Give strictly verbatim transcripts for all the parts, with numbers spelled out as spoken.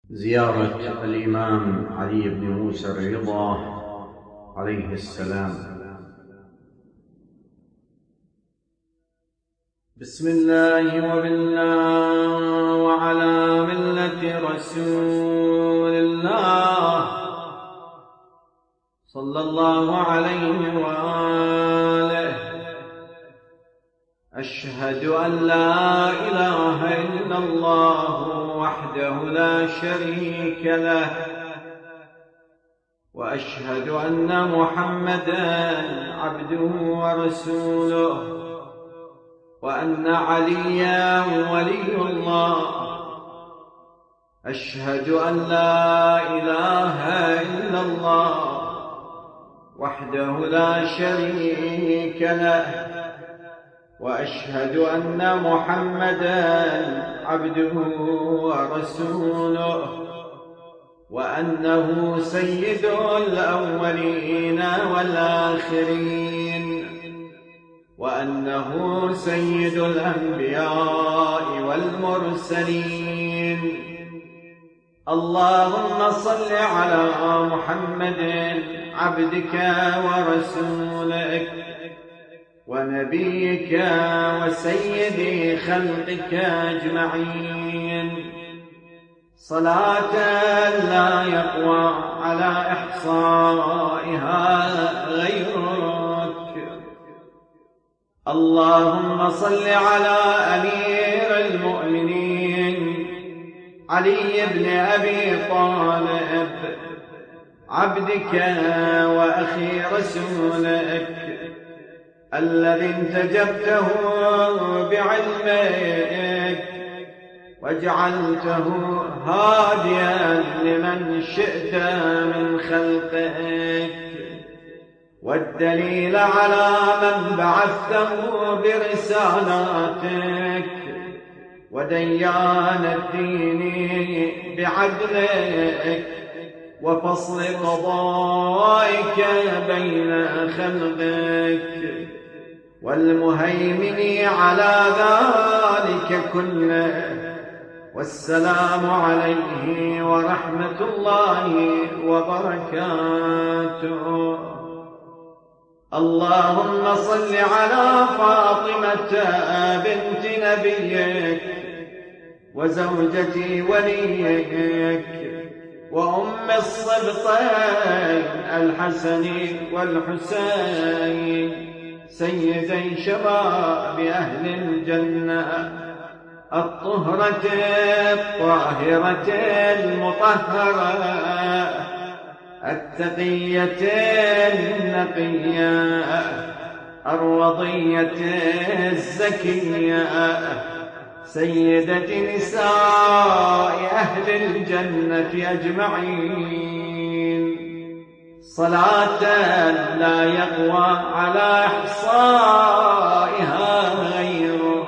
زيارة الإمام علي بن موسى الرضا عليه السلام. بسم الله وبالله وعلى ملة رسول الله صلى الله عليه وآله. أشهد أن لا إله إلا الله وحده لا شريك له، وأشهد أن محمدًا عبده ورسوله، وأن عليًا ولي الله. أشهد أن لا إله إلا الله وحده لا شريك له، وأشهد أن محمدًا عبده ورسوله، وأنه سيد الأولين والآخرين، وأنه سيد الأنبياء والمرسلين. اللهم صل على محمد عبدك ورسولك ونبيك وسيد خلقك أجمعين، صلاة لا يقوى على إحصائها غيرك. اللهم صل على أمير المؤمنين علي بن أبي طالب عبدك وأخي رسولك، الذي انتجبته بعلمك وجعلته هاديا لمن شئت من خلقك، والدليل على من بعثته برسالاتك، وديان الدين بعدلك، وفصل قضائك بين خلقك، والمهيمن على ذلك كله. والسلام عليه ورحمة الله وبركاته. اللهم صل على فاطمة بنت نبيك وزوجة وليك وأم الصبطين الحسن والحسين، سيدي شباب أهل الجنة، الطهرة الطاهرة المطهرة، التقية النقية، الرضية الزكية، سيدة نساء أهل الجنة أجمعين، صلاة لا يقوى على إحصائها غيرك.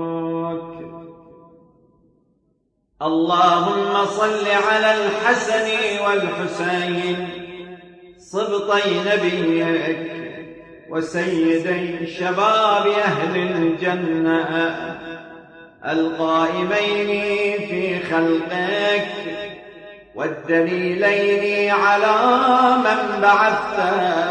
اللهم صل على الحسن والحسين صبطي نبيك وسيدي شباب أهل الجنة، القائمين في خلقك، والدليلين على من بعثت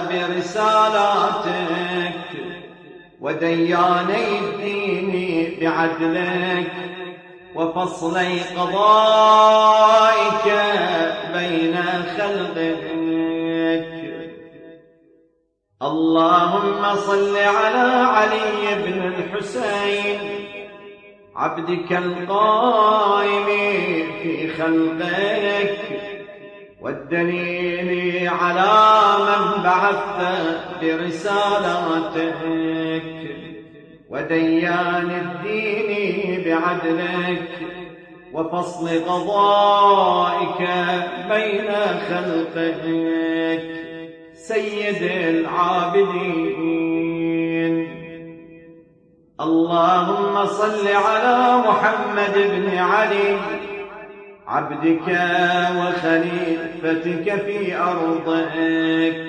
برسالاتك، ودياني الدين بعدلك، وفصلي قضائك بين خلقك. اللهم صل على علي بن الحسين عبدك القائم في خلقك، والدليل على من بعثت برسالاتك، وديان الدين بعدلك، وفصل قضائك بين خلقك، سيد العابدين. اللهم صل على محمد بن علي عبدك وخليفتك في أرضك،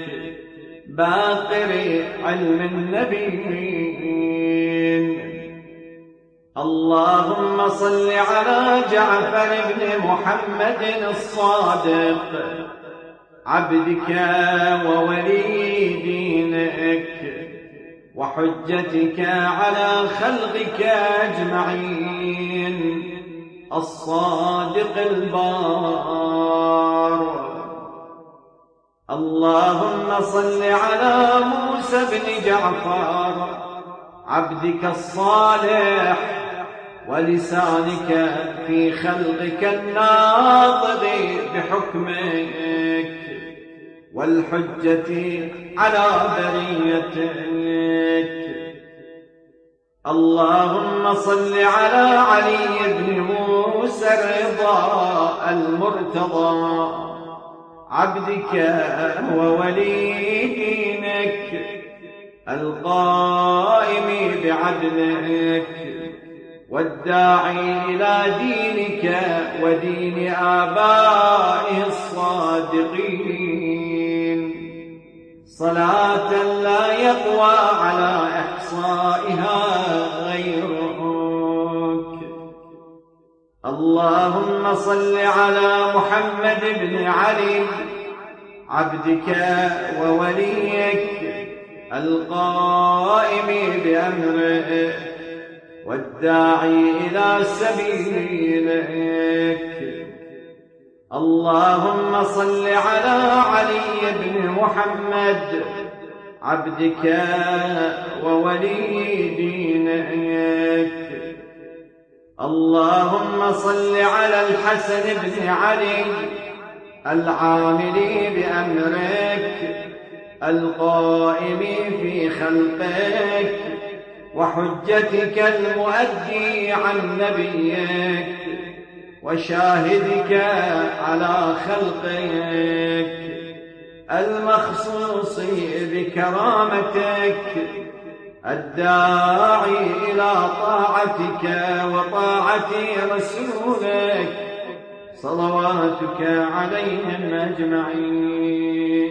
باقر علم النبيين. اللهم صل على جعفر بن محمد الصادق عبدك وولي دينك وحجتك على خلقك أجمعين الصادق البار. اللهم صل على موسى بن جعفر عبدك الصالح ولسانك في خلقك الناطق بحكمك والحجة على بريتك. اللهم صل على علي بن موسى الرضا المرتضى عبدك وولي دينك القائم بعدلك والداعي إلى دينك ودين آبائه الصادقين صلاة لا يقوى على إحصائها غيرك. اللهم صل على محمد بن علي عبدك ووليك القائم بأمرك والداعي إلى سبيلك. اللهم صل على علي بن محمد عبدك وولي دينك. اللهم صل على الحسن بن علي العامل بأمرك القائم في خلقك وحجتك المؤدي عن نبيك وشاهدك على خلقك المخصوص بكرامتك الداعي إلى طاعتك وطاعة رسولك صلواتك عليهم أجمعين.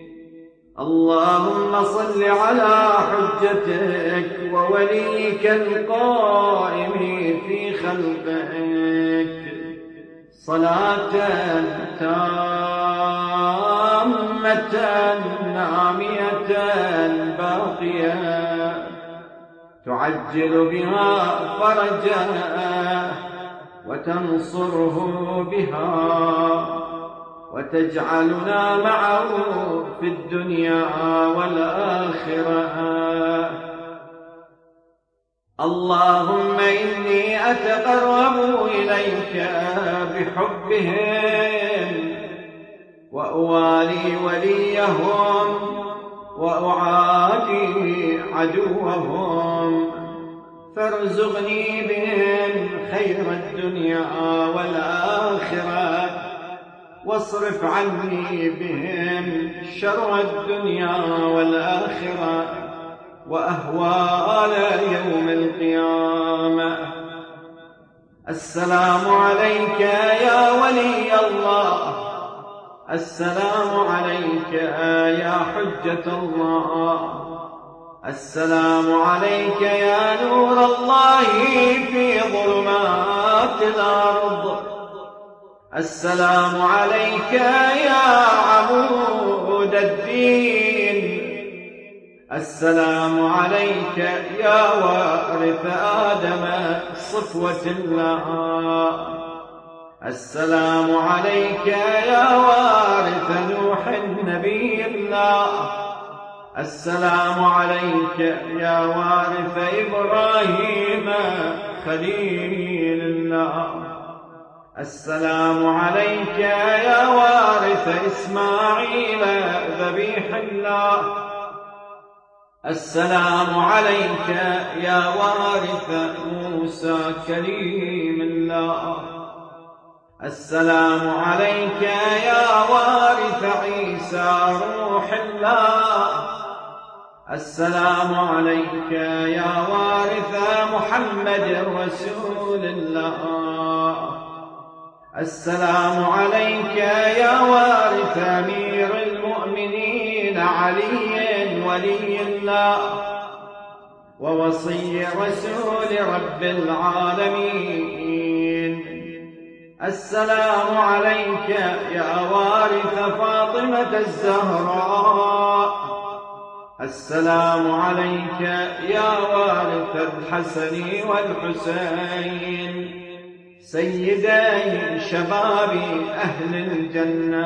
اللهم صل على حجتك ووليك القائم في خلقك صلاة تامة نامية باقية تعجل بها فرجا وتنصره بها وتجعلنا معه في الدنيا والآخرة. اللهم إني أتقرب إليك بحبهم وأوالي وليهم وأعادي عدوهم فارزقني بهم خير الدنيا والآخرة واصرف عني بهم شر الدنيا والآخرة وأهوال يوم القيامة. السلام عليك يا ولي الله، السلام عليك يا حجة الله، السلام عليك يا نور الله في ظلمات الأرض، السلام عليك يا عمود الدين، السلام عليك يا وارث آدم صفوة الله، السلام عليك يا وارث نوح نبي الله، السلام عليك يا وارث إبراهيم خليل الله، السلام عليك يا وارث إسماعيل ذبيح الله، السلام عليك يا وارث موسى كليم الله، السلام عليك يا وارث عيسى روح الله، السلام عليك يا وارث محمد رسول الله، السلام عليك يا وارث أمير المؤمنين علي ولي الله، ووصي رسول رب العالمين. السلام عليك يا وارث فاطمة الزهراء، السلام عليك يا وارث الحسن والحسين سيدي شباب أهل الجنة.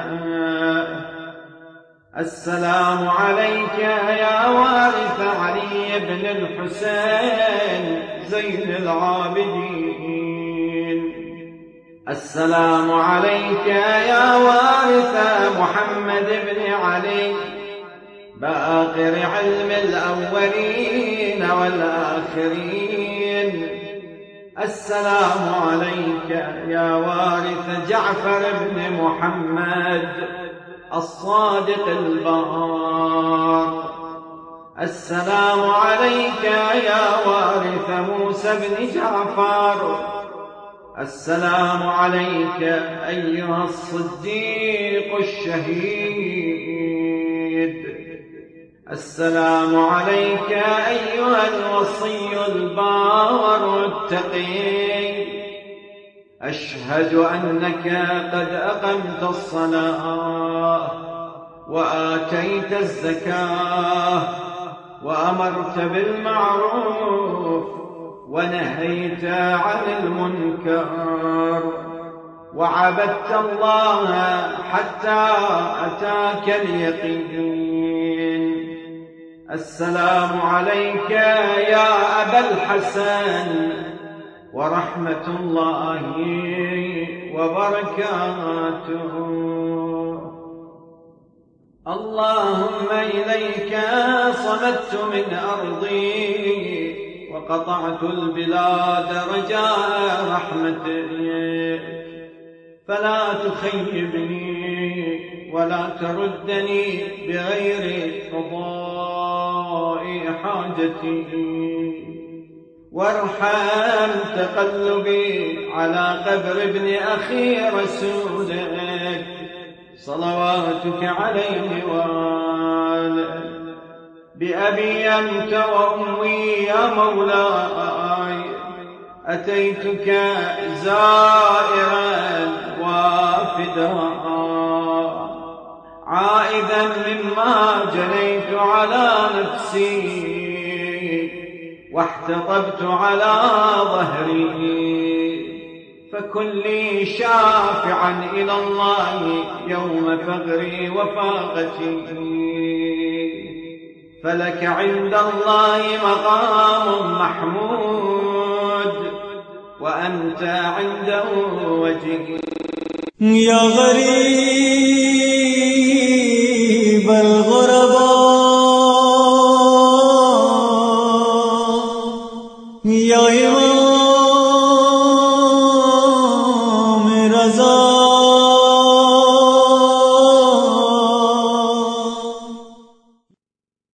السلام عليك يا وارث علي بن الحسين زين العابدين. السلام عليك يا وارث محمد بن علي باقر علم الأولين والآخرين. السلام عليك يا وارث جعفر بن محمد الصادق البار. السلام عليك يا وارث موسى بن جعفر. السلام عليك أيها الصديق الشهيد. السلام عليك أيها الوصي البار التقي. أشهد أنك قد أقمت الصلاة وآتيت الزكاة وأمرت بالمعروف ونهيت عن المنكر وعبدت الله حتى أتاك اليقين. السلام عليك يا أبا الحسن ورحمة الله وبركاته. اللهم إليك صمدت من أرضي وقطعت البلاد رجاء رحمتك، فلا تخيبني ولا تردني بغير قضاء حاجتي، وارحم تقلبي على قبر ابن أخي رسولك صلواتك عليه وآله. بأبي أنت وأمي يا مولاي أتيتك زائرا وافدا عائدا مما جنيت على نفسي واحتطبت على ظهري، فكن لي شافعا إلى الله يوم فقري وفاقتي، فلك عند الله مقام محمود وأنت عنده وجيه. يا غريب الغرباء يا إمام